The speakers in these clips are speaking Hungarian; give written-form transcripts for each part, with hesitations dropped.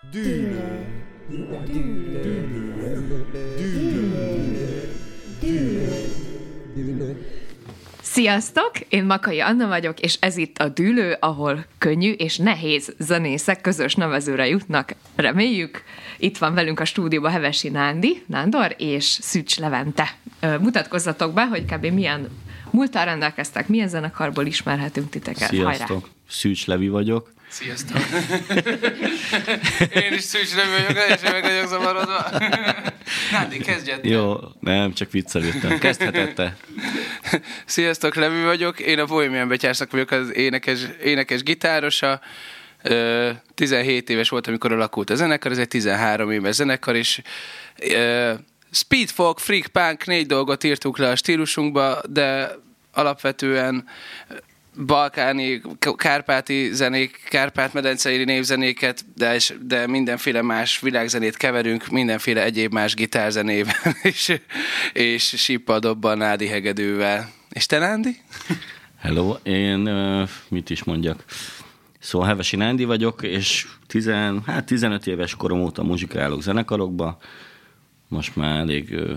Sziasztok! Én Makai Anna vagyok, és ez itt a Dűlő, ahol könnyű és nehéz zenészek közös nevezőre jutnak. Reméljük. Itt van velünk a stúdióban Hevesi Nándor és Szűcs Levente. Mutatkozzatok be, hogy kb. Milyen múlttal rendelkeztek, milyen zenekarból ismerhetünk titeket. Sziasztok! Hajrá. Szűcs Levi vagyok. Sziasztok! Én is Szűcs Levi vagyok, és meg vagyok zavarodva. Nándi, kezdjed. Jó, nem, csak viccelődtem. Kezdhetette. Sziasztok, Levi vagyok. Én a Bohemian Betyársznak vagyok az énekes gitárosa. 17 éves volt, amikor alakult a zenekar, ez egy 13 éves zenekar, és speed folk, freak punk, 4 dolgot írtuk le a stílusunkba, de alapvetően balkáni, kárpáti zenék, kárpát-medencei névzenéket, de mindenféle más világzenét keverünk, mindenféle egyéb más gitárzenében, és síppal, dobbal, nádi hegedűvel. És te, Nándi? Hello, én mit is mondjak? Szóval Hevesi Nándi vagyok, és 15 éves korom óta muzsikálok zenekarokba, most már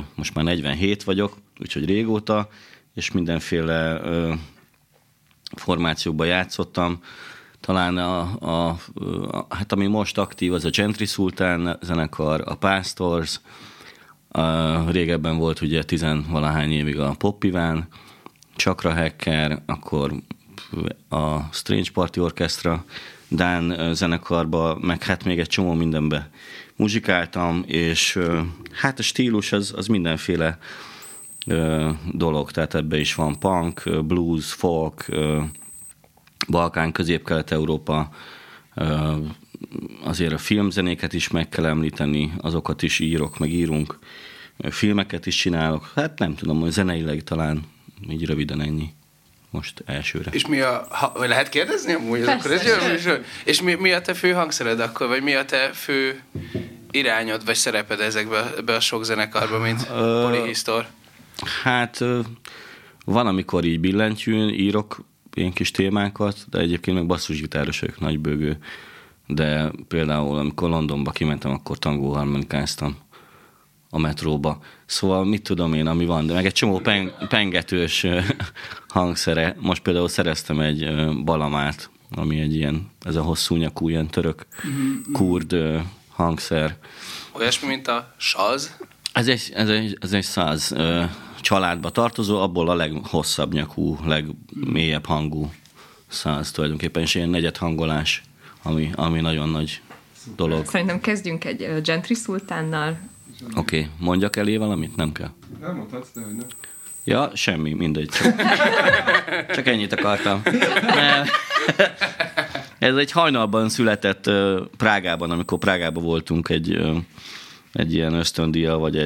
47 vagyok, úgyhogy régóta, és mindenféle formációkban játszottam. Talán hát ami most aktív, az a Gentry Sultan zenekar, a Pastors, régebben volt ugye 10-valahány évig a Pop Iván, Chakra Hacker, akkor a Strange Party Orchestra, Dán zenekarba, meg hát még egy csomó mindenbe muzsikáltam, és hát a stílus az mindenféle dolog, tehát ebbe is van punk, blues, folk, Balkán, Közép-Kelet-Európa, azért a filmzenéket is meg kell említeni, azokat is írok, meg írunk, filmeket is csinálok, hát nem tudom, hogy zeneileg talán így röviden ennyi most elsőre. És lehet kérdezni amúgy? És mi a te fő hangszered akkor, vagy mi a te fő irányod, vagy szereped ezekbe a sok zenekarba, mint polihisztor? Hát van, amikor így billentyűn írok ilyen kis témákat, de egyébként meg basszusgitáros vagyok, nagybőgő. De például, amikor Londonba kimentem, akkor tangóharmonikáztam a metróba. Szóval mit tudom én, ami van, de meg egy csomó pengetős hangszere. Most például szereztem egy balamát, ami egy ilyen, ez a hosszú nyakú, ilyen török, kurd hangszer. Olyasmi, mint a saz? Ez egy száz családba tartozó, abból a leghosszabb nyakú, legmélyebb hangú száz tulajdonképpen, és ilyen negyed hangolás, ami nagyon nagy dolog. Szerintem kezdjünk egy Gentry Sultánnal. Oké, mondjak elé valamit? Nem kell. Nem mondhatsz, de hogy nem. Ja, semmi, mindegy. Csak ennyit akartam. Ez egy hajnalban született Prágában, amikor Prágában voltunk egy ilyen ösztöndíjjal, vagy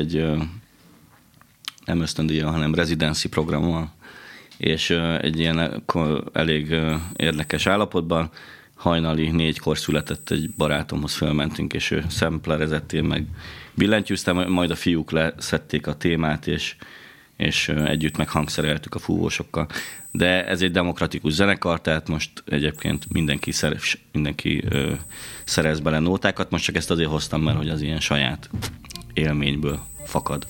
nem ösztöndíjjal, hanem residency programmal, és egy ilyen elég érdekes állapotban hajnali 4-kor született egy barátomhoz, fölmentünk, és ő szemplerezett, én meg billentyűztem, majd a fiúk leszették a témát, és együtt meghangszereltük a fúvósokkal. De ez egy demokratikus zenekar, tehát most egyébként mindenki szerez bele nótákat, most csak ezt azért hoztam, mert hogy az ilyen saját élményből fakad.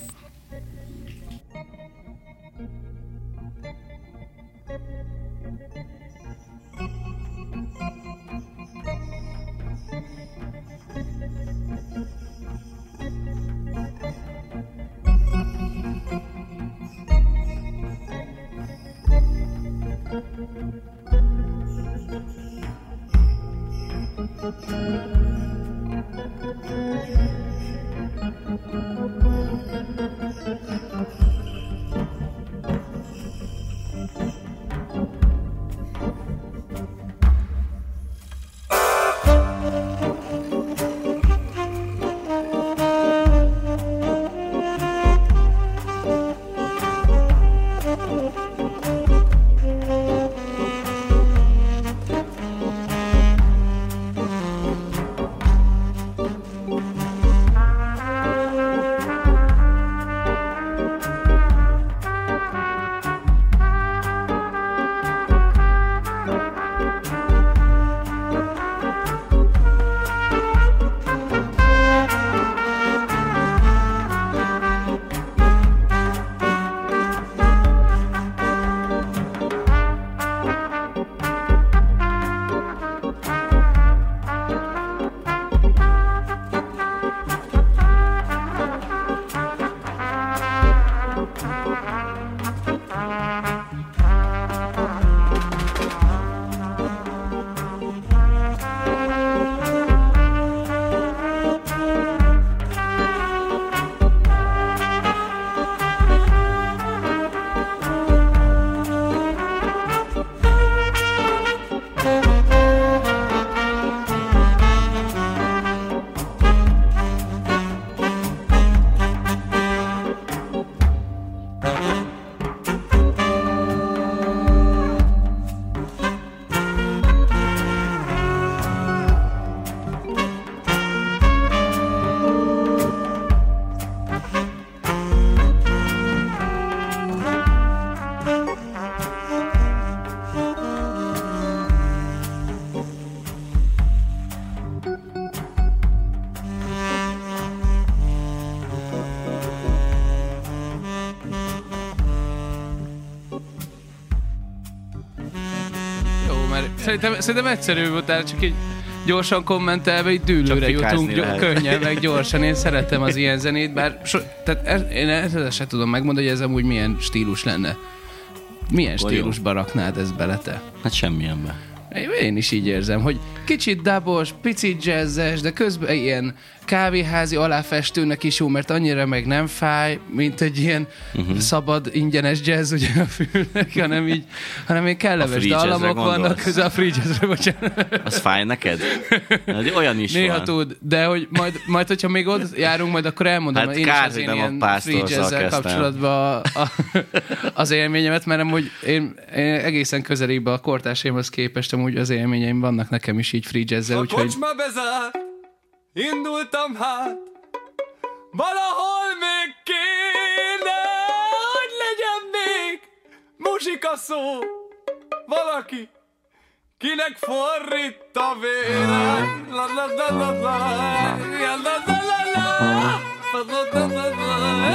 Szerintem egyszerű volt, csak így gyorsan kommentelve, így dűlőre jutunk könnyen, meg gyorsan. Én szeretem az ilyen zenét, bár én ezt se tudom megmondani, hogy ez amúgy milyen stílus lenne. Milyen stílusba raknád ezt bele te? Hát semmilyenbe. Én is így érzem, hogy kicsit dabos, picit jazzes, de közben ilyen kávéházi aláfestőnek is jó, mert annyira meg nem fáj, mint egy ilyen szabad, ingyenes jazz ugye a fülnek, hanem még kellemes dallamok vannak közben a free jazzre, bocsánat. Az fáj neked? Olyan is néha van. tud, de hogy majd hogyha még ott járunk, majd akkor elmondom, hát én kár, is az nem ilyen a free jazzel kapcsolatban az élményemet, mert amúgy én egészen közelébb a kortársaimhoz képest amúgy az élményeim vannak nekem is így free jazzzel, úgyhogy... A kocsma bezárt, indultam hát, valahol még kéne, hogy legyen még muzsika szó, valaki, kinek forrít a vére. La la la la la, la la la la la, la la la la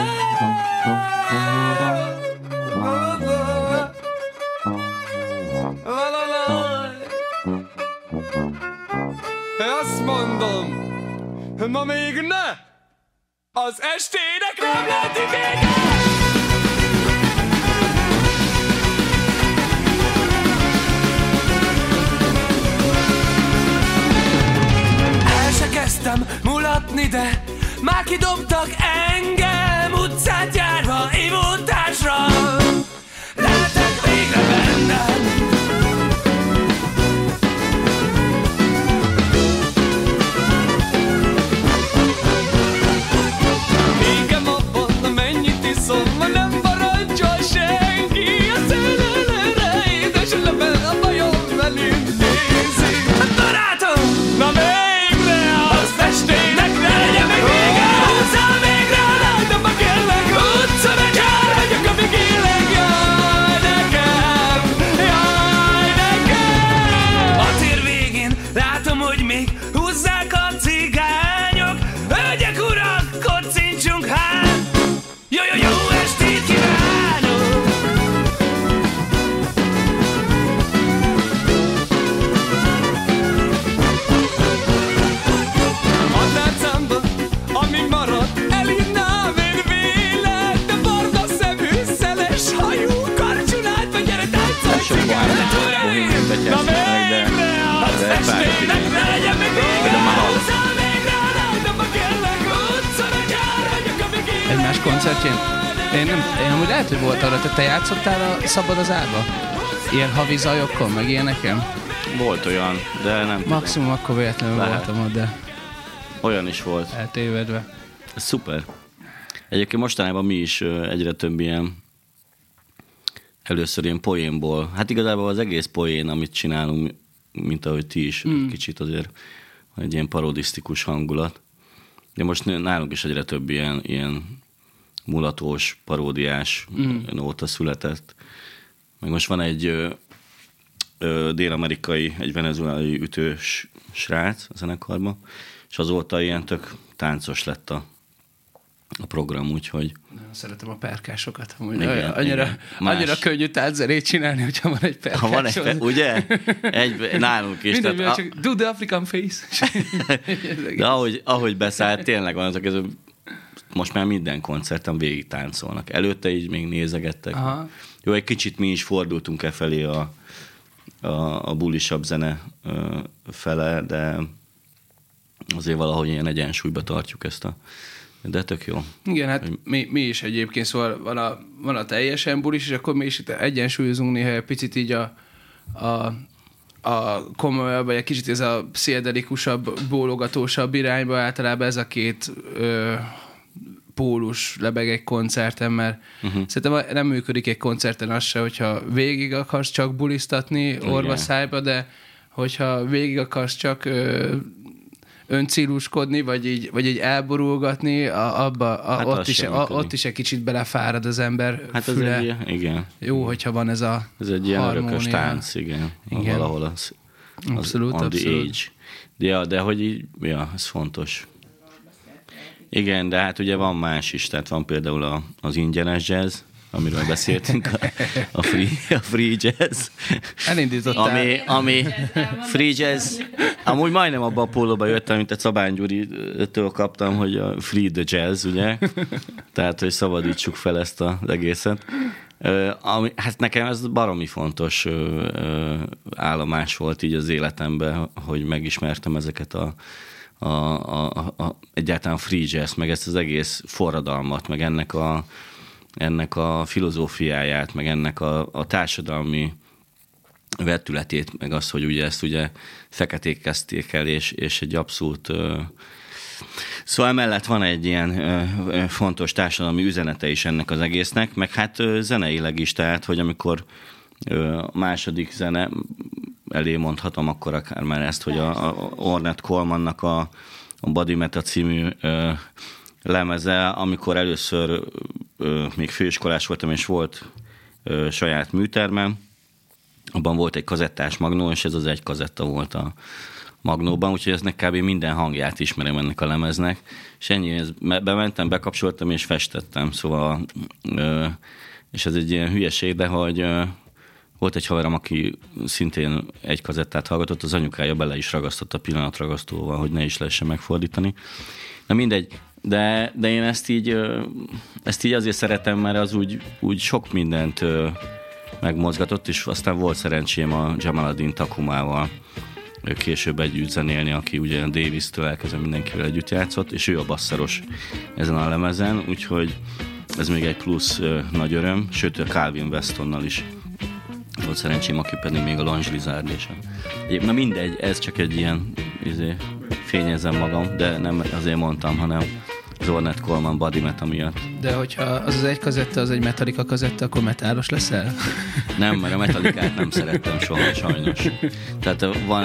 azt mondom, ma még ne! Az estének nem lehet vége! El se kezdtem mulatni, de már kidobtak engem utcát járva, ivótársra. Lehetek végre bennem. Szóval nem parancsol senki, a szélelőre édesülve a bajom velünk nézi. Barátom, na végre az festének ne legyen még vége. Húzzál végre, látom a kérlek, utca megjár, vagyok amíg élek, jaj nekem, jaj nekem. A tér végén látom, hogy még húzzák a cigányok, hölgyek, urak, kocincsunk hát. Jó, jó, jó estét kívánok! A tárcámban, ami maradt, elinnám én véled, de barna szemű, szeles hajú, karcsunált, gyere táncolj cigányát, uraim! Na végre, az estének ne legyen még vége! Húzzál végre, látom a kérlek, utca megjár, vagyok amíg élek! Egymás koncertjén? Én amúgy lehet, hogy volt arra, te játszottál a Szabad az Árba? Ilyen havi zajokkal, meg ilyeneken? Volt olyan, de nem maximum akkor véletlenül voltam ott, de... Olyan is volt. Eltévedve. Ez szuper. Egyébként mostanában mi is egyre több ilyen, először ilyen poénból, hát igazából az egész poén, amit csinálunk, mint ahogy ti is, kicsit azért egy ilyen parodisztikus hangulat. De most nálunk is egyre több ilyen mulatós, paródiás nóta született. Meg most van egy dél-amerikai, egy venezuelai ütős srác a zenekarban, és azóta ilyen tök táncos lett a program, úgyhogy... Szeretem a perkásokat. Annyira könnyű tánczenét csinálni, hogyha van egy perkás. Ha van egy ugye? Nálunk is. Minden, csak do the African face. De ahogy beszállt, tényleg van azok, most már minden koncerten végig táncolnak. Előtte így még nézegettek. Aha. Jó, egy kicsit mi is fordultunk felé a bulisabb zene fele, de azért valahogy ilyen egyensúlyba tartjuk ezt de tök jó. Igen, hát mi is egyébként, szóval van a teljesen bulis, és akkor mi is itt egyensúlyozunk néha picit így a komolyabb, vagy egy kicsit ez a pszichedelikusabb, bólogatósabb irányba, általában ez a két pólus lebeg egy koncerten, mert szerintem nem működik egy koncerten az se, hogyha végig akarsz csak bulisztatni orva szájba, de hogyha végig akarsz csak öncélúskodni, vagy így elborulgatni, ott is egy kicsit belefárad az ember füle. Ez egy, igen. Jó, hogyha van ez a ez egy ilyen örökös tánc, igen. Valahol az abszolút, on the abszolút. age. De hogy így, ez fontos. Igen, de hát ugye van más is, tehát van például az ingyenes jazz, amiről beszéltünk, a free jazz. Elindítottál. Ami free jazz. Amúgy majdnem abba a pólóba jöttem, mint a Szabány Gyuritől kaptam, hogy a free the jazz, ugye? Tehát, hogy szabadítsuk fel ezt az egészet. Hát nekem ez baromi fontos állomás volt így az életemben, hogy megismertem ezeket egyáltalán free jazz, meg ezt az egész forradalmat, meg ennek a filozófiáját, meg ennek a társadalmi vetületét, meg az, hogy ugye ezt ugye feketék kezdték el, és egy abszolút... Szóval emellett van egy ilyen fontos társadalmi üzenete is ennek az egésznek, meg hát zeneileg is, tehát, hogy amikor a második zene elé mondhatom akkor akár már ezt, hogy a Ornette Colemannak a Body Meta című lemeze, amikor először még főiskolás voltam, és volt saját műtermem, abban volt egy kazettás magnó, és ez az egy kazetta volt a magnóban, úgyhogy eznek kb. Minden hangját ismerem ennek a lemeznek, és ennyi, bementem, bekapcsoltam, és festettem, szóval, és ez egy ilyen hülyeség, de hogy volt egy haverom, aki szintén egy kazettát hallgatott, az anyukája bele is ragasztott a pillanatragasztóval, hogy ne is lehessen megfordítani. Na mindegy, de én ezt így azért szeretem, mert az úgy sok mindent megmozgatott, és aztán volt szerencsém a Jamaluddin Takumával később együtt zenélni, aki ugye Davis-től elkezdve mindenkivel együtt játszott, és ő a basszeros ezen a lemezen, úgyhogy ez még egy plusz nagy öröm, sőt a Calvin Westonnal is volt szerencsém, aki pedig még a Lange Lizard és na mindegy, ez csak egy ilyen fényezem magam, de nem azért mondtam, hanem az Ornette Coleman Body Meta miatt. De hogyha az egy kazetta, az egy Metallica kazetta, akkor metálos leszel? Nem, mert a Metallicát nem szerettem soha, sajnos. Tehát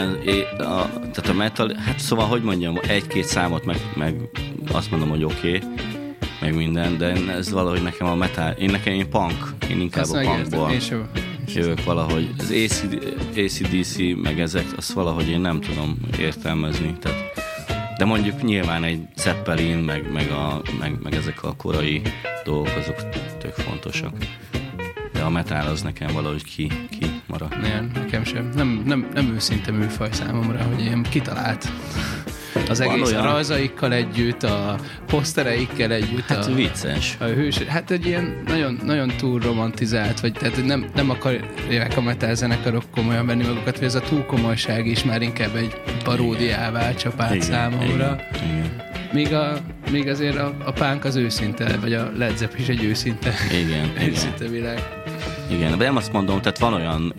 tehát a metal, hát szóval, hogy mondjam, egy-két számot meg azt mondom, hogy oké, meg minden, de ez valahogy nekem a metal, én punk, én inkább azt a punkból jövök valahogy. Az AC/DC, meg ezek, azt valahogy én nem tudom értelmezni, tehát de mondjuk nyilván egy Zeppelin, meg ezek a korai dolgok, azok tök fontosak. De a metal az nekem valahogy ki marad. Nem, nekem sem. Nem őszinte műfaj számomra, hogy ilyen kitalált. Az egész a rajzaikkal együtt, a posztereikkel együtt. Hát vicces. A hős, hát egy ilyen nagyon, nagyon túl romantizált, vagy tehát nem akarják a metal zenekarok komolyan venni magukat, vagy ez a túlkomolyság is már inkább egy paródiává csapált számomra. Igen. Még azért a punk az őszinte, vagy a Led Zeppelin is egy őszinte. Őszinte világ. Igen, de nem azt mondom, tehát van olyan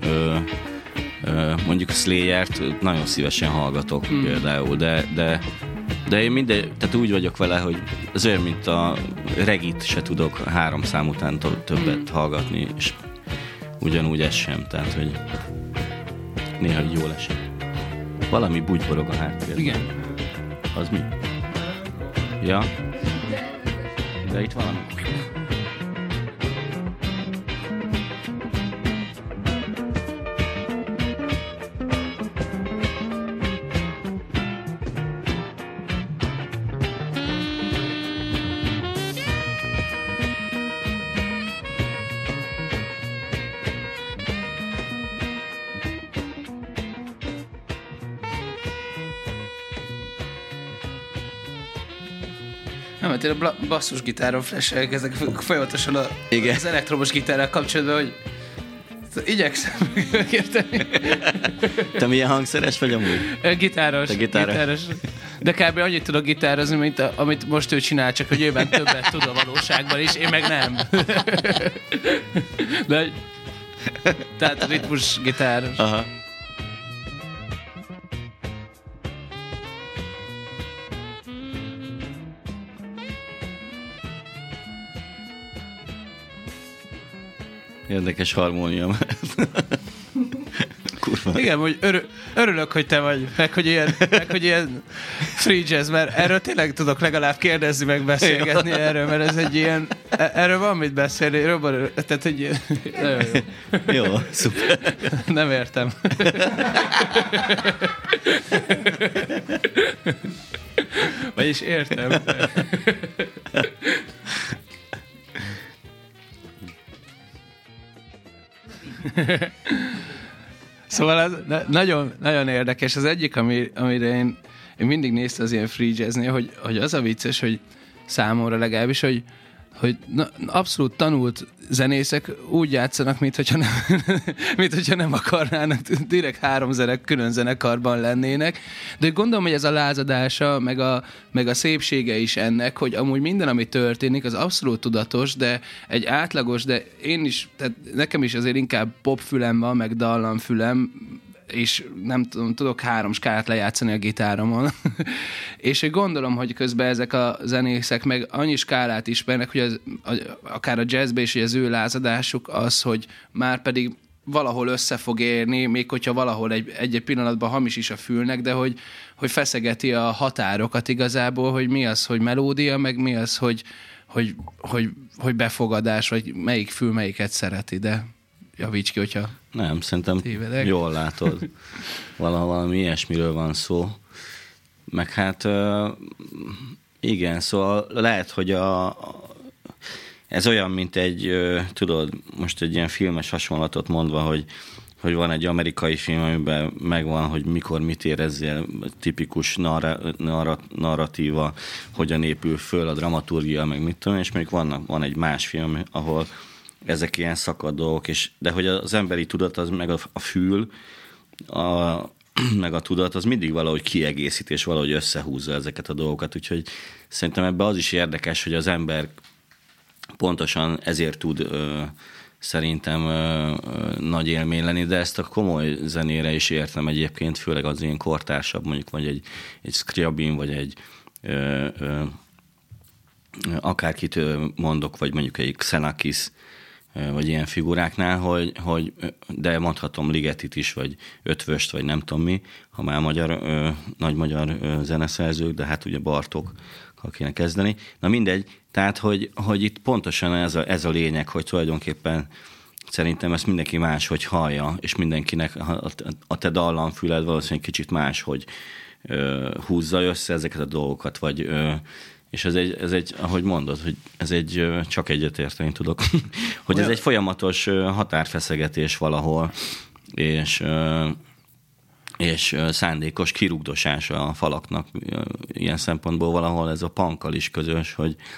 mondjuk a Slayer-t nagyon szívesen hallgatok például, de én tehát úgy vagyok vele, hogy az olyan, mint a regit se tudok 3 szám után többet hallgatni, és ugyanúgy ez sem, tehát hogy néha jól esik. Valami bugyborog a háttérben. Igen. Az mi? Ja. De itt valami. Én a basszusgitáron flashelkezek folyamatosan az elektromos gitárral kapcsolatban, hogy igyekszem megérteni. Te milyen hangszeres vagy amúgy? Gitáros. Gitáros. De kb. Annyit tudok gitározni, mint amit most ő csinál, csak hogy őben többet tud a valóságban is, én meg nem. De, tehát ritmus gitáros. Aha. Érdekes harmónia. Kurva. Igen, hogy örülök, hogy te vagy, meg hogy ilyen free jazz, mert erről tényleg tudok legalább kérdezni, meg beszélgetni erről, mert ez egy ilyen, erről van mit beszélni, tehát egy nagyon jó. Jó, szuper. Nem értem. Vagyis értem. Szóval ez nagyon, nagyon érdekes. Az egyik, amire én mindig néztem az ilyen free jazznél, hogy az a vicces, hogy számomra legalábbis, hogy abszolút tanult zenészek úgy játszanak, mintha nem akarnának, direkt 3 külön zenekarban lennének. De gondolom, hogy ez a lázadása, meg a szépsége is ennek, hogy amúgy minden, ami történik, az abszolút tudatos, de egy átlagos, de én is, tehát nekem is azért inkább popfülem van, meg dallamfülem, és nem tudom, tudok 3 skálát lejátszani a gitáromon. És hogy gondolom, hogy közben ezek a zenészek meg annyi skálát ismernek, hogy akár a jazzbe is, hogy az ő lázadásuk az, hogy már pedig valahol össze fog érni, még hogyha valahol egy pillanatban hamis is a fülnek, de hogy feszegeti a határokat igazából, hogy mi az, hogy melódia, meg mi az, hogy befogadás, vagy melyik fül melyiket szereti, de javíts ki, hogyha nem, szerintem tévedek. Jól látod. Valami ilyesmiről van szó. Meg hát igen, szóval lehet, hogy ez olyan, mint tudod, most egy ilyen filmes hasonlatot mondva, hogy van egy amerikai film, amiben megvan, hogy mikor mit érezzél, tipikus narratíva, hogyan épül föl a dramaturgia, meg mit tudom, és még van egy más film, ahol ezek ilyen szakadt dolgok, de hogy az emberi tudat, az meg a fül, meg a tudat, az mindig valahogy kiegészít, és valahogy összehúzza ezeket a dolgokat, úgyhogy szerintem ebben az is érdekes, hogy az ember pontosan ezért tud szerintem nagy élmény lenni, de ezt a komoly zenére is értem egyébként, főleg az ilyen kortársabb, mondjuk vagy egy Scriabin, vagy egy akárkit mondok, vagy mondjuk egy Xenakis, vagy ilyen figuráknál, de mondhatom Ligetit is, vagy Ötvöst, vagy nem tudom mi, ha már nagy magyar zeneszerzők, de hát ugye Bartókkal kéne kezdeni. Na mindegy, tehát, hogy itt pontosan ez a lényeg, hogy tulajdonképpen szerintem ezt mindenki máshogy hallja, és mindenkinek a te dallamfüled valószínűleg kicsit máshogy húzza össze ezeket a dolgokat, vagy és ez egy, ahogy mondod, hogy ez csak egyetérteni tudok, hogy ez egy folyamatos határfeszegetés valahol, és szándékos kirugdosása a falaknak. Ilyen szempontból valahol ez a punkkal is közös,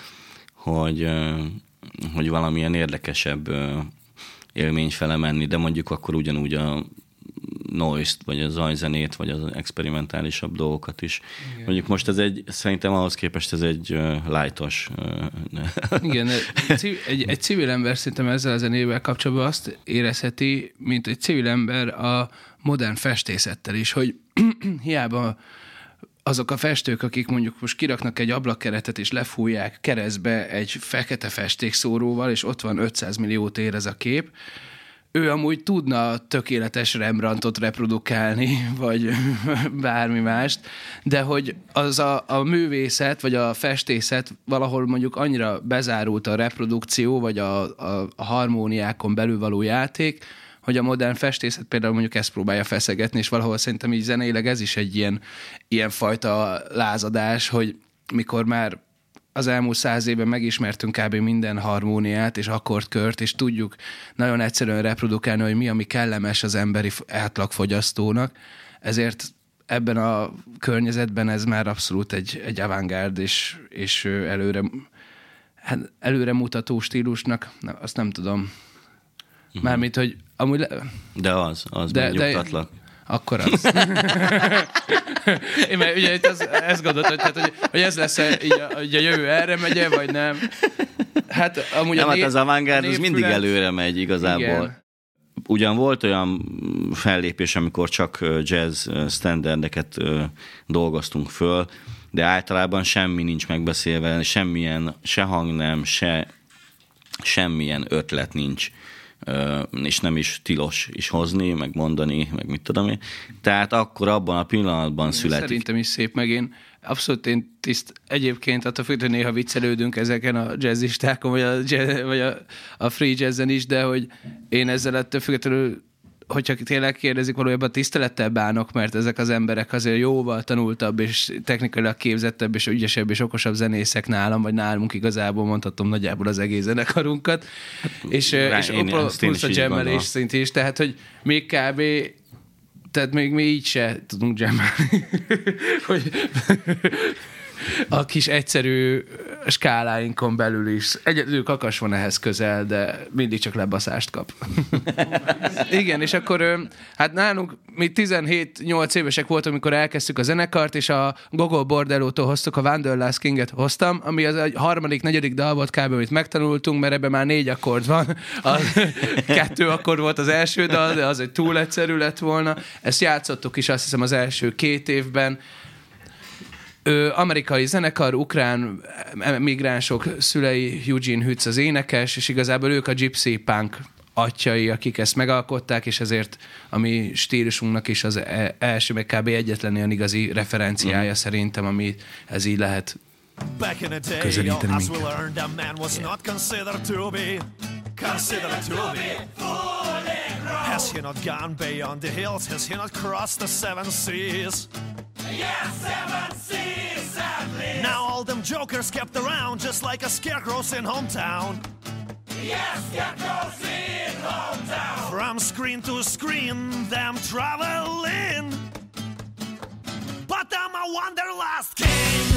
hogy valamilyen érdekesebb élmény fele menni, de mondjuk akkor ugyanúgy a noise-t, vagy a zajzenét, vagy az experimentálisabb dolgokat is. Igen. Mondjuk most szerintem ahhoz képest ez egy lightos. Igen, egy civil ember szerintem ezzel a zenével kapcsolatban azt érezheti, mint egy civil ember a modern festészettel is, hogy hiába azok a festők, akik mondjuk most kiraknak egy ablakkeretet és lefújják keresztbe egy fekete festékszóróval, és ott van 500 milliót ér ez a kép, ő amúgy tudna tökéletes Rembrandtot reprodukálni, vagy bármi mást, de hogy az a művészet, vagy a festészet valahol mondjuk annyira bezárult a reprodukció, vagy a harmóniákon belül való játék, hogy a modern festészet például mondjuk ezt próbálja feszegetni, és valahol szerintem így zeneileg ez is egy ilyen fajta lázadás, hogy mikor már az elmúlt 100 évben megismertünk kb. Minden harmóniát és akkordkört, és tudjuk nagyon egyszerűen reprodukálni, hogy mi, ami kellemes az emberi átlagfogyasztónak. Ezért ebben a környezetben ez már abszolút egy avantgárd és előre mutató stílusnak, azt nem tudom. Mármint, hogy amúgy... De az megnyugtatlak. Akkor az. Én mert ugye itt ezt gondoltam, hogy ez lesz így a jövő erre megye, vagy nem. Hát amúgy nem, az avantgárd az mindig előre megy igazából. Igen. Ugyan volt olyan fellépés, amikor csak jazz standardeket dolgoztunk föl, de általában semmi nincs megbeszélve, se hangnem, semmilyen ötlet nincs. És nem is tilos is hozni, meg mondani, meg mit tudom én. Tehát akkor abban a pillanatban születik. Szerintem is szép, meg én abszolút egyébként attól függ, hogy néha viccelődünk ezeken a jazzistákon, vagy a free jazzen is, de hogy én ezzel ettől függetlenül hogyha tényleg kérdezik, valójában tisztelettel bánok, mert ezek az emberek azért jóval tanultabb, és technikailag képzettebb, és ügyesebb, és okosabb zenészek nálam, vagy nálunk igazából mondhatom nagyjából az egész zenekarunkat. És plusz a jammelés szint is, tehát, hogy még kb. Tehát még mi így se tudunk jammelni. Hogy a kis egyszerű skáláinkon belül is. Egyedül Kakas van ehhez közel, de mindig csak lebaszást kap. Igen, és akkor hát nálunk mi 17-8 évesek voltunk, amikor elkezdtük a zenekart, és a Gogol Bordellótól hoztuk a Wanderlust Kinget hoztam, ami az a harmadik, negyedik dal volt kb. Amit megtanultunk, mert ebben már 4 akkord van. 2 akkord volt az első dal, de az egy túl egyszerű lett volna. Ezt játszottuk is azt hiszem az első 2 évben. Amerikai zenekar, ukrán migránsok szülei, Eugene Hütz az énekes, és igazából ők a gypsy punk atyai, akik ezt megalkották, és a mi stílusunknak is az első, meg kb. Egyetlen olyan igazi referenciája szerintem, ami ez így lehet közelíteni Has he not gone beyond the hills? Has he not crossed the 7 seas? Yes, 7 seas at least. Now all them jokers kept around just like a scarecrows in hometown. Yes, scarecrows in hometown. From screen to screen, them traveling. But I'm a wanderlust king.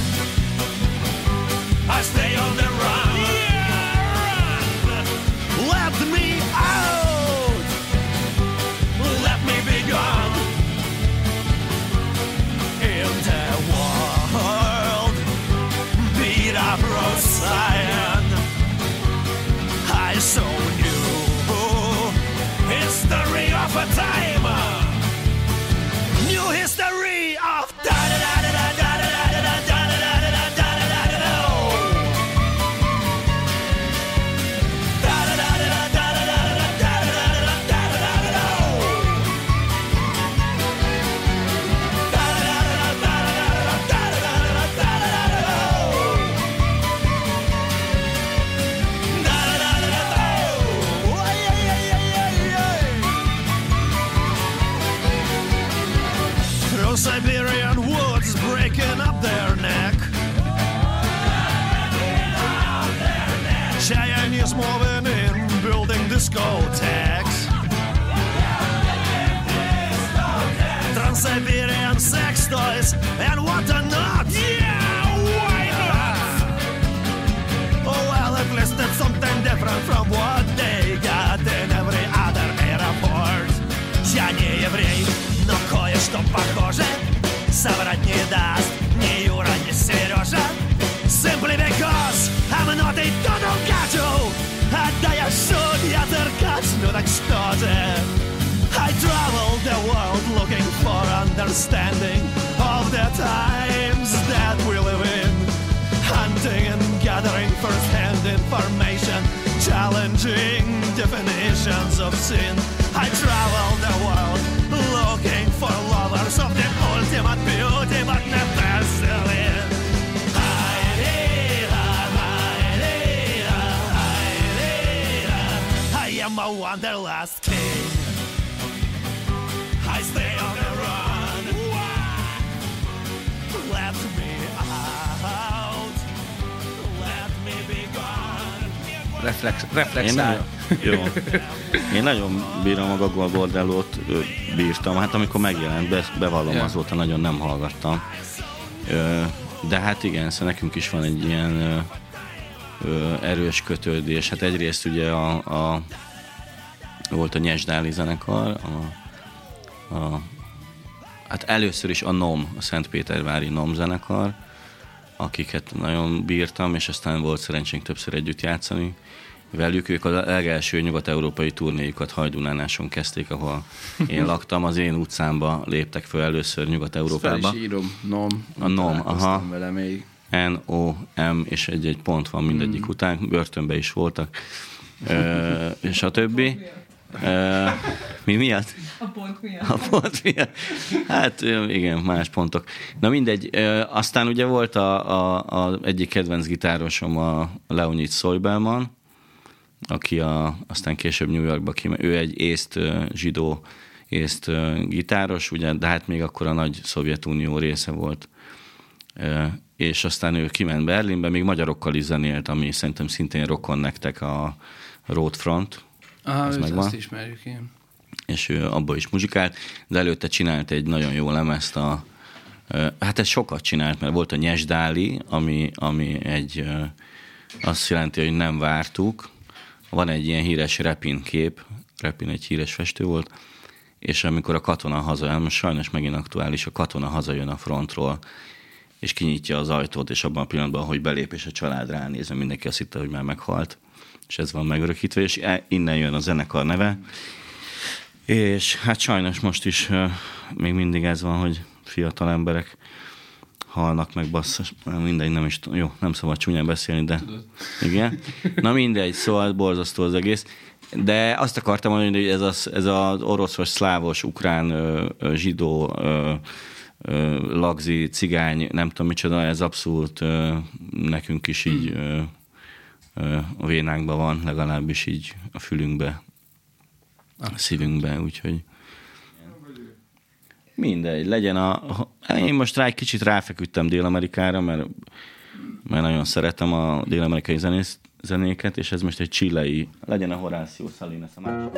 I stay on the run. Yeah, run. Let me out. Let me be gone. In the world, beat up road Zion. I so new history of a time. New history of Siberian woods breaking up their neck. Chinese moving in, building discotheques. Trans-Siberian sex toys and whatnot. Yeah, why not? Oh well, at least it's something different from what they got in every other airport. Я не еврей, но кое-что похоже соврать не даст ни Юра, ни Сережа. Simply because I'm not a total gajo. Да я шут, я циркач, ну так что же? I travel the world looking for understanding of the times that we live in. Hunting and gathering first-hand information, challenging definitions of sin. I travel the world looking for lovers of the ultimate beauty, but never selling. I am a wanderlust king. I stay on the run. Let me out. Let me be gone. Reflexál. Én nagyon bírom a Gogol Bordellót, bírtam. Hát amikor megjelent, bevallom, azóta nagyon nem hallgattam. De hát igen, szóval nekünk is van egy ilyen erős kötődés. Hát egyrészt ugye volt a Nyesdáli zenekar, hát először is a NOM, a Szentpétervári NOM zenekar, akiket nagyon bírtam, és aztán volt szerencsénk többször együtt játszani velük. Ők a legelső nyugat-európai turnéjukat Hajdúnánáson kezdték, ahol én laktam. Az én utcámba léptek föl először Nyugat-Európába. Fel is írom, NOM. A NOM, aha. Vele még. N-O-M, és egy pont van mindegyik után. Börtönbe is voltak. És a többi. Mi miatt? A pont miatt. A pont miatt. Hát igen, más pontok. Na mindegy, aztán ugye volt a egyik kedvenc gitárosom, a Leonid Soybelman, aki aztán később New Yorkba ő egy észt zsidó, észt gitáros, ugye, de hát még akkor a nagy Szovjetunió része volt. És aztán ő kiment Berlinbe, még magyarokkal is zenélt, ami szerintem szintén rokon nektek a Roadfront. Aha, azt ismerjük, igen. És ő abba is muzsikált, de előtte csinált egy nagyon jó lemezt hát ez sokat csinált, mert volt a Nyesdáli, ami azt jelenti, hogy nem vártuk. Van egy ilyen híres Repin kép, Repin egy híres festő volt, és amikor a katona hazajön, most sajnos megint aktuális, a katona hazajön a frontról, és kinyitja az ajtót, és abban a pillanatban, hogy belép, és a család ránéz, mindenki azt hitte, hogy már meghalt, és ez van megörökítve, és innen jön a zenekar neve. És hát sajnos most is még mindig ez van, hogy fiatal emberek halnak meg, basszus, mindegy, nem is, jó, nem szabad csúnyán beszélni, de igen. Na mindegy, szóval borzasztó az egész. De azt akartam mondani, hogy ez az oroszos, szlávos, ukrán, zsidó, lagzi, cigány, nem tudom micsoda, ez abszolút nekünk is így a vénánkban van, legalábbis így a fülünkbe, a szívünkbe, úgyhogy mindegy, legyen én most egy kicsit ráfeküdtem Dél-Amerikára, mert nagyon szeretem a dél-amerikai zenéket, és ez most egy chilei, legyen a Horacio Salinas a másik.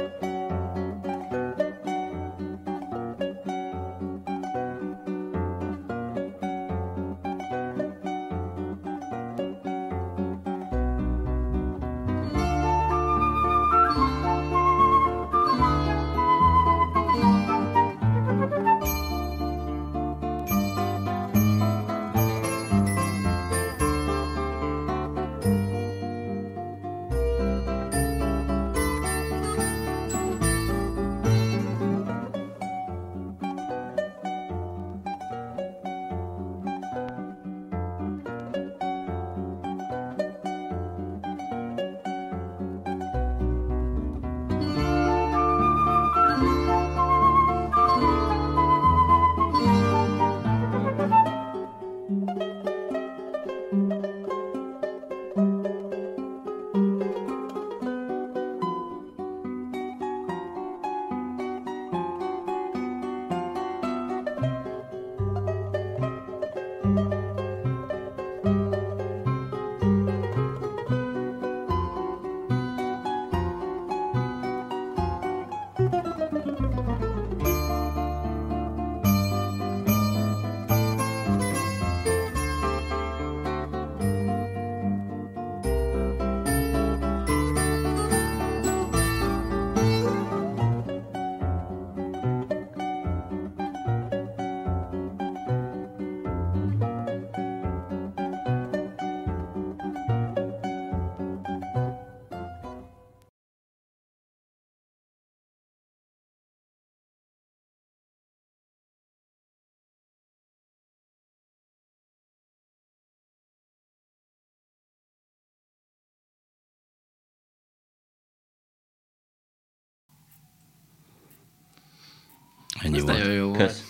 Ennyi ez volt. Nagyon jó volt.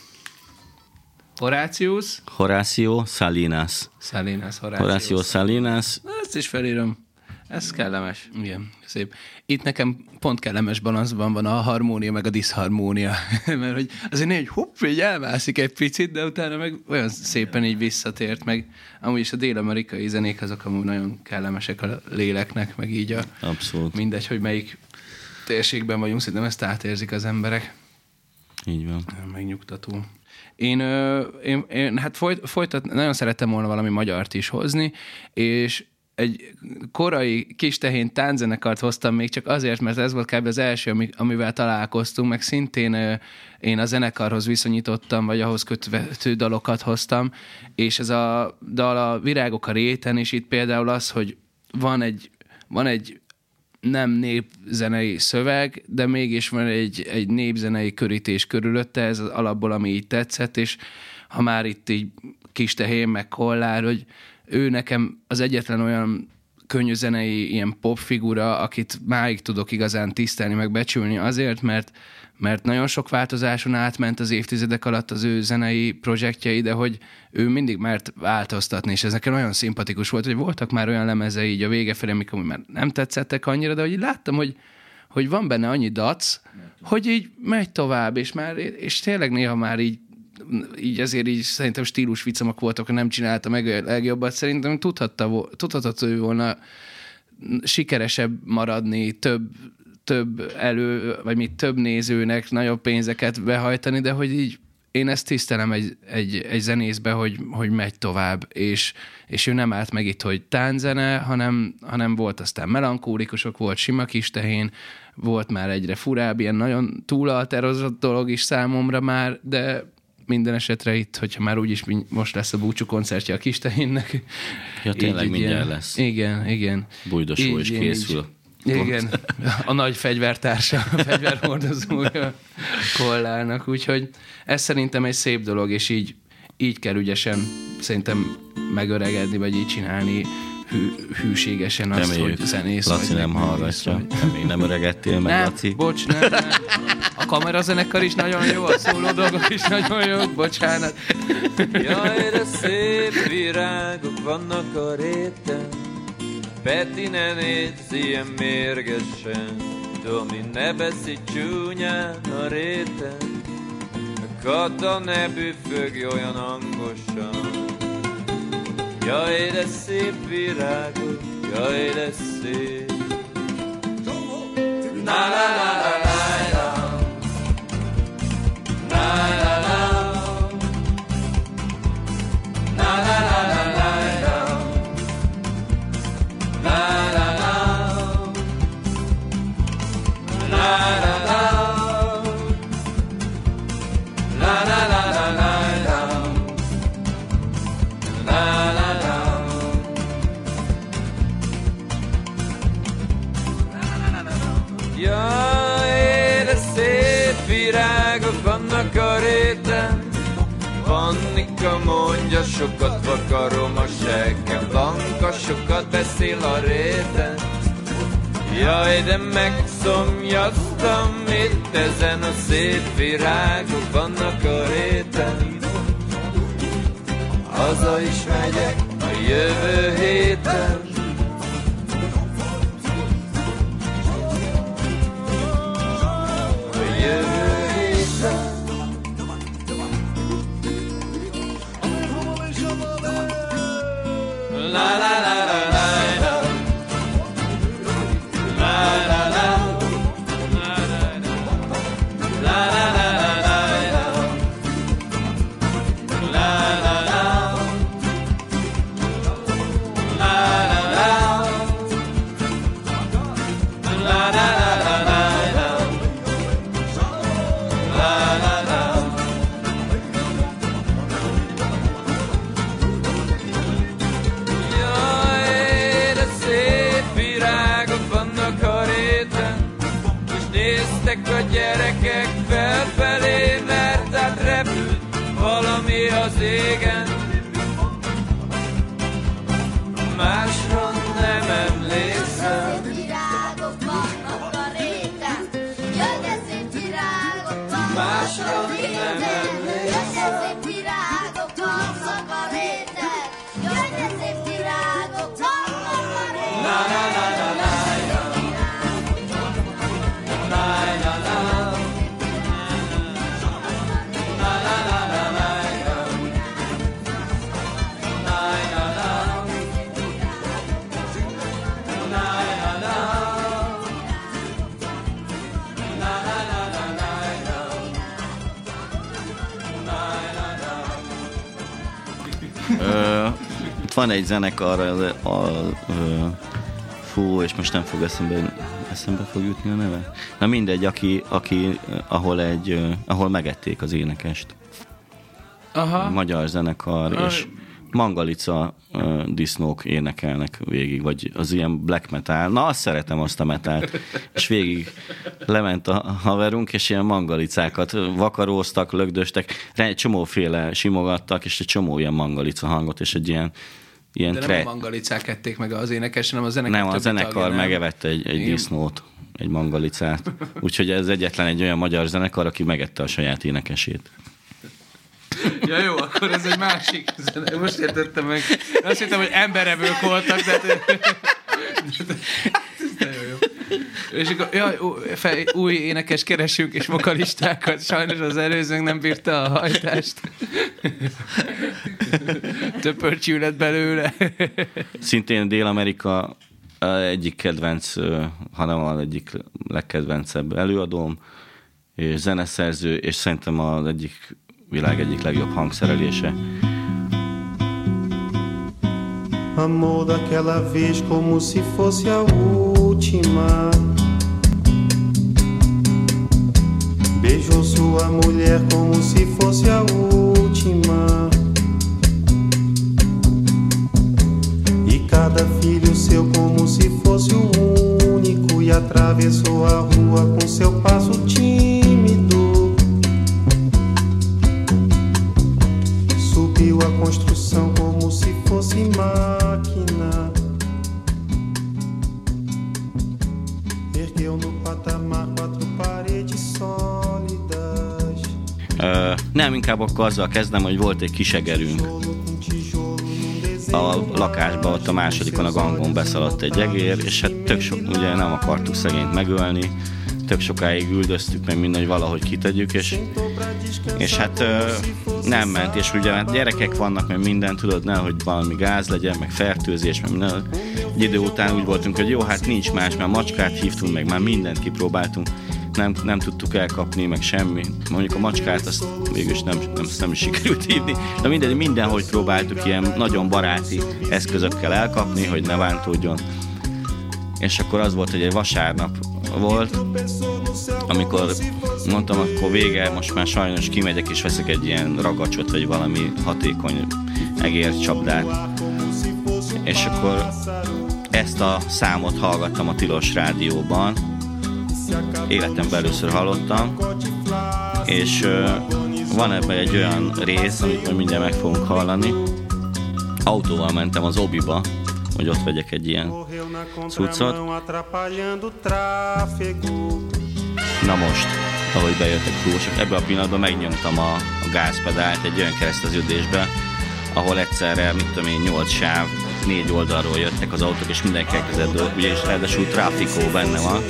Horacio Salinas. Horacio Salinas. Ezt is felírom. Ez kellemes. Igen, szép. Itt nekem pont kellemes balanszban van a harmónia, meg a diszharmónia. Mert hogy azért négy, hopp, így elmászik egy picit, de utána meg olyan szépen így visszatért, meg amúgy is a dél-amerikai zenék azok amúgy nagyon kellemesek a léleknek, meg így Abszolút. Mindegy, hogy melyik térségben vagyunk, szerintem ezt átérzik az emberek. Így van. Megnyugtató. Én hát nagyon szerettem volna valami magyart is hozni, és egy korai kis tehén tánczenekart hoztam még csak azért, mert ez volt kb. Az első, amivel találkoztunk, meg szintén én a zenekarhoz viszonyítottam, vagy ahhoz köthető dalokat hoztam, és ez a dal a Virágok a réten, és itt például az, hogy van egy nem népzenei szöveg, de mégis van egy népzenei körítés körülötte, ez az alapból, ami így tetszett, és ha már itt így kis tehén, meg kollár, hogy ő nekem az egyetlen olyan könnyűzenei ilyen popfigura, akit máig tudok igazán tisztelni, meg becsülni azért, mert nagyon sok változáson átment az évtizedek alatt az ő zenei projektjei, de hogy ő mindig mert változtatni, és ez nekem nagyon szimpatikus volt, hogy voltak már olyan lemezei így a vége felé, amikor már nem tetszettek annyira, de hogy láttam, hogy van benne annyi dac, hogy így megy tovább, és tényleg néha már így azért így szerintem stílus viccamak voltak, ha nem csinálta meg a legjobbat, szerintem tudhatott ő volna sikeresebb maradni, több több nézőnek nagyobb pénzeket behajtani, de hogy így én ezt tisztelem egy zenészbe, hogy megy tovább, és ő nem állt meg itt, hogy tánczene, hanem volt aztán melankólikusok, volt sima kis tehén, volt már egyre furább, ilyen nagyon túlalterozott dolog is számomra már, de minden esetre itt, hogyha már úgyis most lesz a búcsú koncertje a kis tehénnek. Ja, tényleg mindjárt lesz. Igen. Bújdosó is készül. Igen, a nagy fegyvertársa, a fegyverhordozója Kollának, úgyhogy ez szerintem egy szép dolog, és így kell ügyesen szerintem megöregedni, vagy így csinálni hűségesen azt, reméljük, hogy zenész Laci vagy. nem hallgatja, még nem öregedtél meg, nem, Laci. Bocs, nem. A kamerazenekar is nagyon jó, a szóló dolgok is nagyon jók, bocsánat. Jaj, de szép virágok vannak a réten, Peti, ne nézz ilyen mérgesen, Tomi, ne beszélj csúnyán a réten, Kata, ne büfögj olyan hangosan. Jaj, de szép virágok, jaj, de szép. Na la la la la la, na la la, na la la la la, la la la, la la la, la la la la la, la la la. Jaj, de szép virágok vannak a réten, Vannika mondja, sokat vakarom a seggem, Blanka sokat beszél a réten. Jaj, de megszomjaztam, itt ezen a szép virágok vannak a réten. Haza is megyek a jövő héten. La la la la la la, la la la, la la la la, la la la, a gyerekek felfelé, mert át repült valami az égen. Másra nem emlékszem. Virágok vannak a réten, jaj, de szép virágok vannak Másra a réten, nem jaj, de szép virágok vannak a réten, jaj, de szép virágok vannak a réten. La la la la la. Itt van egy zenekar, fú, és most nem fog eszembe fog jutni a neve. Na mindegy, ahol megették az énekest. Aha. Magyar zenekar, és Mangalica disznók énekelnek végig, vagy az ilyen black metal. Na, azt szeretem, azt a metalt. És végig lement a haverunk, és ilyen mangalicákat vakaróztak, lögdöstek, egy csomóféle simogattak, és egy csomó ilyen mangalica hangot, és egy ilyen ilyen De nem a mangalicák ették meg az énekes, hanem a zenekar. Nem, a többi zenekar tagja, nem? megevette egy disznót, egy mangalicát. Úgyhogy ez egyetlen egy olyan magyar zenekar, aki megette a saját énekesét. Ja jó, akkor ez egy másik zene. Most értettem meg. Azt hittem, hogy emberevők voltak, de... Jó. És akkor, új énekes keresünk és vokalistákat. Sajnos az előzőnk nem bírta a hajtást. Töpörcsű lett belőle. Szintén Dél-Amerika egyik kedvenc, hanem az egyik legkedvencebb előadóm, és zeneszerző, és szerintem az egyik világ egyik legjobb hangszerelése. Amor daquela vez como se fosse a última. Beijou sua mulher como se fosse a última. E cada filho seu como se fosse o único. E atravessou a rua com seu passo tímido. Subiu a construção como se fosse máquina. Ergueu no patamar quatro paredes sólidas. Nem, inkább akkor azzal kezdem, hogy volt egy kisegerünk a lakásban, ott a másodikon a gangon beszaladt egy egér, és hát tök sok, ugye nem akartuk szegényt megölni, tök sokáig üldöztük meg minden, hogy valahogy kitegyük, és hát nem ment, és ugye hát gyerekek vannak, meg minden, tudod, nehogy valami gáz legyen, meg fertőzés, meg minden. Egy idő után úgy voltunk, hogy jó, hát nincs más, mert macskát hívtunk, meg már mindent kipróbáltunk, nem tudtuk elkapni, meg semmi. Mondjuk a macskát azt végülis nem is sikerült hívni, de mindenhogy próbáltuk ilyen nagyon baráti eszközökkel elkapni, hogy ne bántódjon. És akkor az volt, hogy egy vasárnap volt, amikor mondtam, akkor vége, most már sajnos kimegyek és veszek egy ilyen ragacsot, vagy valami hatékony egércsapdát. És akkor ezt a számot hallgattam a tilos rádióban, életemben először hallottam, és van ebben egy olyan rész, amit mindjárt meg fogunk hallani. Autóval mentem az Obiba, hogy ott vegyek egy ilyen cuccot. Na most, ahogy bejöttek túlsok, ebben a pillanatban megnyomtam a gázpedált egy olyan kereszteződésbe, ahol egyszerre, 8 sáv, 4 oldalról jöttek az autók, és mindenki elkezdett, ugye, és ráadásul tráfikó benne van.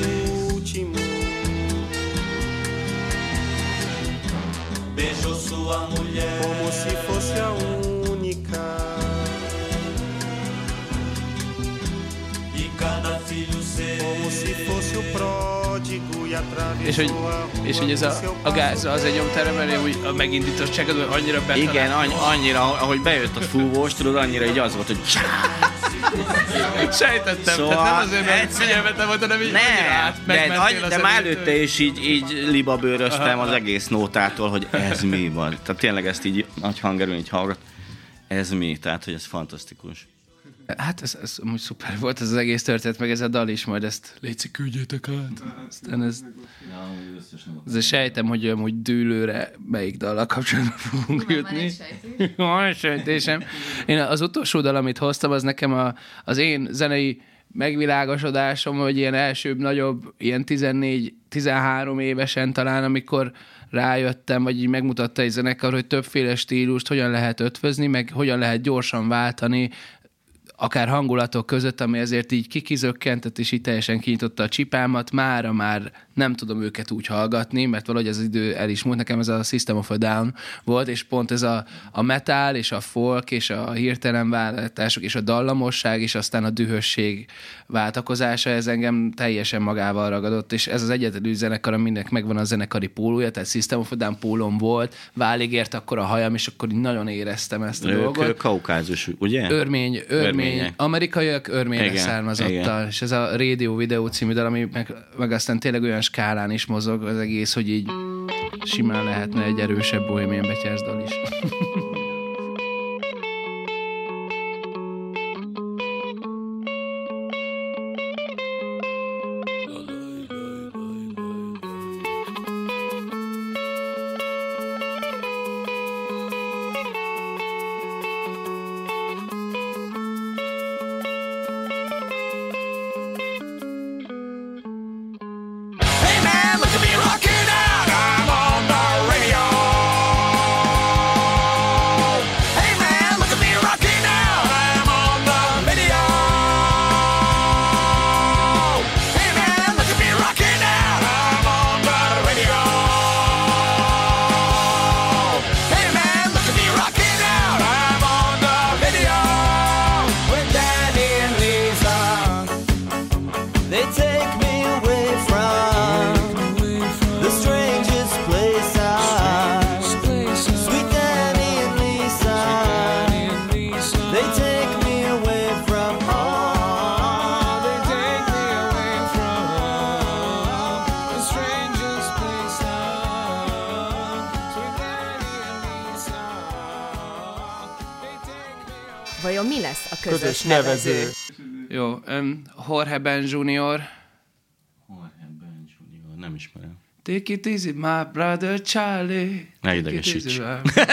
És hogy ez a gáz az egy nyomteremeli, hogy a megindítottságod annyira betalált. Igen, annyira, ahogy bejött a fúvós, tudod, annyira így az volt, hogy sejtettem, szóval tehát nem azért, mert figyelmetem volt, hanem így de már előtte is így libabőröztem az egész nótától, hogy ez mi van. Tehát tényleg ezt így nagy hangerőn így hallgat. Ez mi? Tehát, hogy ez fantasztikus. Hát ez amúgy szuper volt ez az egész történet, meg ez a dal is, majd ezt létszik, küldjétek át. Aztán ez sejtem, hogy amúgy dűlőre melyik dallal kapcsolatban fogunk jutni. Van sejtésem. Én az utolsó dal, amit hoztam, az nekem az én zenei megvilágosodásom, hogy ilyen elsőbb, nagyobb, ilyen 14-13 évesen talán, amikor rájöttem, vagy így megmutatta egy zenekar, hogy többféle stílust hogyan lehet ötvözni, meg hogyan lehet gyorsan váltani, akár hangulatok között, ami ezért így kikizökkentett, és így teljesen kinyitotta a csipámat. Mára már nem tudom őket úgy hallgatni, mert valahogy az idő el is múlt. Nekem ez a System of a Down volt, és pont ez a metal, és a folk, és a hirtelen váltások, és a dallamosság, és aztán a dühösség váltakozása, ez engem teljesen magával ragadott, és ez az egyetlen zenekar, aminek megvan a zenekari pólója, tehát System of a Down pólóm volt, válig ért akkor a hajam, és akkor nagyon éreztem ezt a dolgot. Kaukázus, ugye? Örmény. Amerikaiak örményre származottal, és ez a Radio Video című dal, ami meg aztán tényleg olyan skálán is mozog az egész, hogy így simán lehetne egy erősebb Bohemian Betyárs dal is. közös nevező. Jó, Jorge Ben Junior. Nem ismerem. Take it easy, my brother Charlie. Ne idegesíts.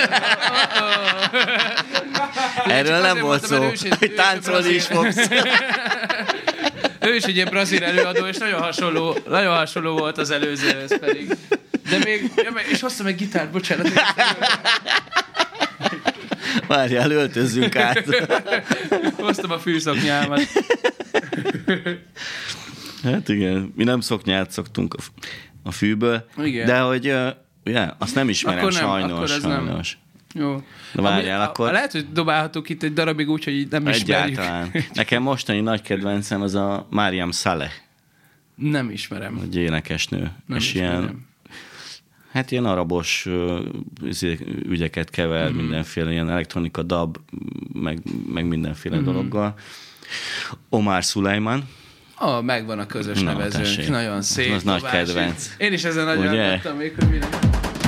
Erről nem volt szó, hogy táncolni is fogsz. Ő is egy ilyen brazil előadó, és nagyon hasonló volt az előzőhöz pedig. De még, és hoztam egy gitárt, bocsánat. Várjál, öltözzünk át. Hoztam a fűszoknyámat. Hát igen, mi nem szoknyát szoktunk a fűből, igen. De hogy azt nem ismerem akkor nem, sajnos. Akkor sajnos. Nem. Jó. De várjál, akkor... Lehet, hogy dobálhatunk itt egy darabig úgy, hogy így nem ismerjük. Egyáltalán. Nekem mostani nagy kedvencem az a Mariam Saleh. Nem ismerem. Egy énekesnő. Nem és ismerem. ilyen arabos ügyeket kever, mindenféle ilyen elektronika, dub, meg mindenféle dologgal. Omar Sulaiman. Megvan a közös nevezőnk. Tessék. Nagyon szép. Az nagy kedvenc. Én is ezen nagyon adtam még, hogy mire.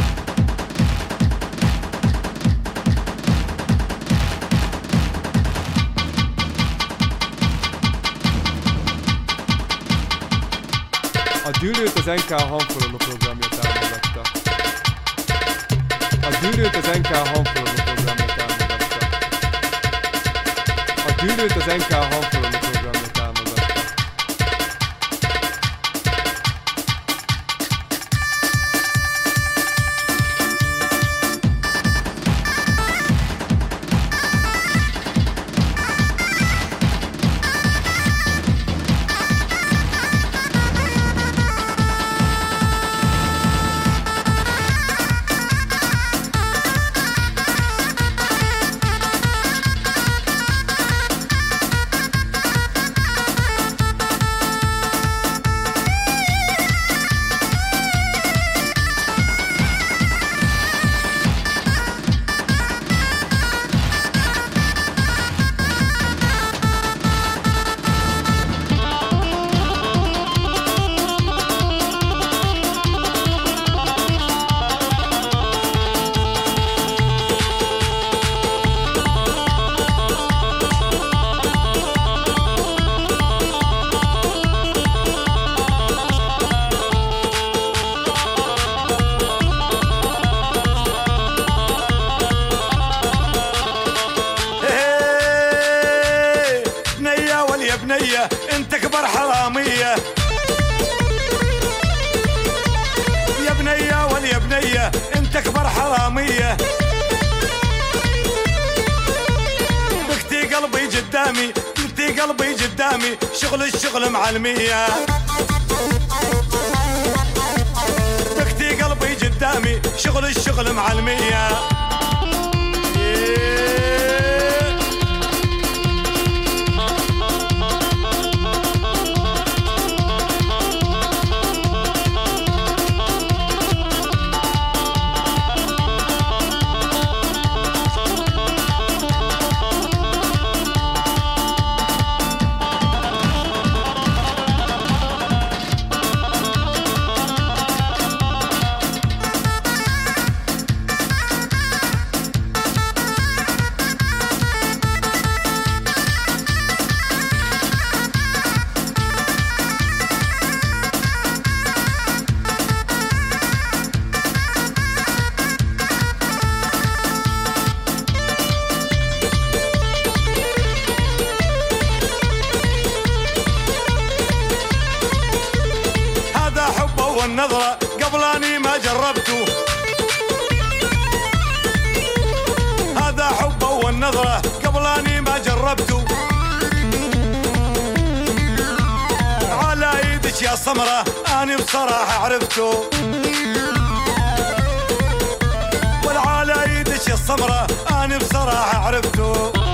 A Gyűlőt az NK hangforró programja támogatta. A Gyűlőt az NK hangforró programja támogatta. A Gyűlőt az NK hangforró programja támogatta. انت اكبر حرامية يا بنية واليا بنية انت اكبر حرامية بكتي قلبي قدامي بكتي قلبي قدامي الشغل معلمية بكتي قلبي قدامي الشغل معلمية والنظرة قبلاني ما جربته هذا حبه والنظرة قبلاني ما جربته على ايدك يا سمرة اني بصراحة عرفته وعلى ايدك يا سمرة اني بصراحة عرفته